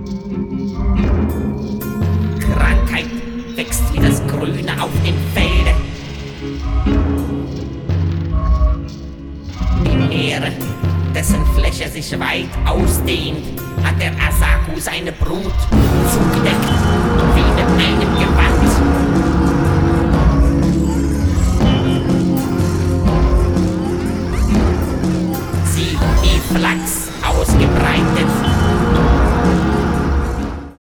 Krankheit wächst wie das Grüne auf dem Felde. Im Meere, dessen Fläche sich weit ausdehnt, hat der Asaku seine Brut